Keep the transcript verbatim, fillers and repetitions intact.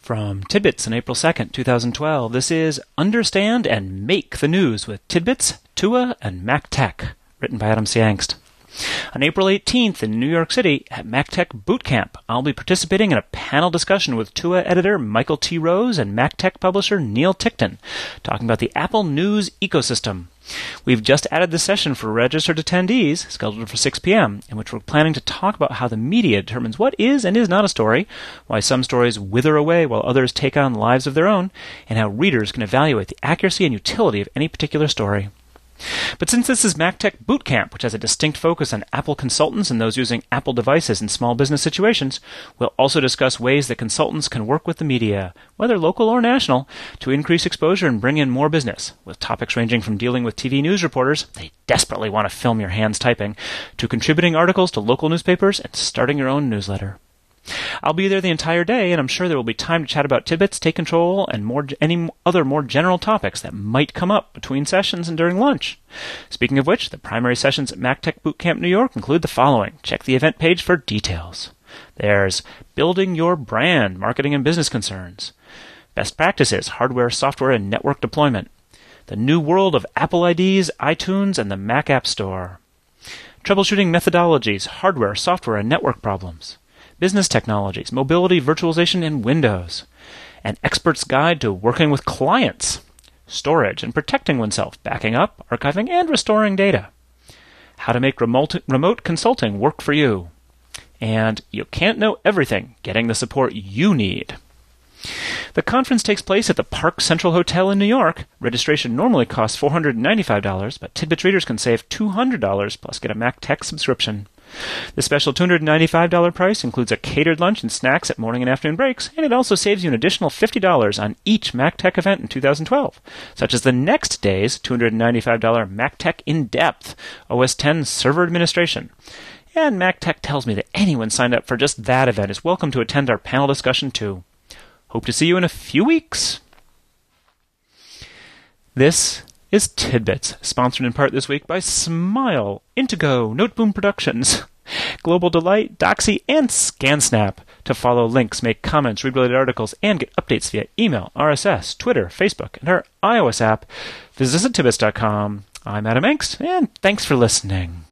From Tidbits on April second, twenty twelve, this is Understand and Make the News with Tidbits, Tua, and MacTech, written by Adam C. Angst. On April eighteenth in New York City at MacTech Bootcamp, I'll be participating in a panel discussion with Tua editor Michael T. Rose and MacTech publisher Neil Tickton, talking about the Apple News ecosystem. We've just added this session for registered attendees, scheduled for six p.m., in which we're planning to talk about how the media determines what is and is not a story, why some stories wither away while others take on lives of their own, and how readers can evaluate the accuracy and utility of any particular story. But since this is MacTech Bootcamp, which has a distinct focus on Apple consultants and those using Apple devices in small business situations, we'll also discuss ways that consultants can work with the media, whether local or national, to increase exposure and bring in more business, with topics ranging from dealing with T V news reporters, they desperately want to film your hands typing, to contributing articles to local newspapers and starting your own newsletter. I'll be there the entire day, and I'm sure there will be time to chat about tidbits, take control, and more any other more general topics that might come up between sessions and during lunch. Speaking of which, the primary sessions at MacTech Bootcamp New York include the following. Check the event page for details. There's Building Your Brand, Marketing and Business Concerns. Best Practices, Hardware, Software, and Network Deployment. The New World of Apple I Ds, iTunes, and the Mac App Store. Troubleshooting Methodologies, Hardware, Software, and Network Problems. Business Technologies, Mobility, Virtualization, and Windows. An Expert's Guide to Working with Clients. Storage and Protecting Oneself, Backing Up, Archiving, and Restoring Data. How to Make remote, remote Consulting Work for You. And You Can't Know Everything, Getting the Support You Need. The conference takes place at the Park Central Hotel in New York. Registration normally costs four hundred ninety-five dollars, but Tidbits readers can save two hundred dollars plus get a MacTech subscription. The special two hundred ninety-five dollars price includes a catered lunch and snacks at morning and afternoon breaks, and it also saves you an additional fifty dollars on each MacTech event in two thousand twelve, such as the next day's two hundred ninety-five dollars MacTech In-Depth O S X Server Administration. And MacTech tells me that anyone signed up for just that event is welcome to attend our panel discussion too. Hope to see you in a few weeks. This is Tidbits, sponsored in part this week by Smile, Intego, Noteboom Productions, Global Delight, Doxy, and ScanSnap. To follow links, make comments, read related articles, and get updates via email, R S S, Twitter, Facebook, and our iOS app, visit tidbits dot com. I'm Adam Angst, and thanks for listening.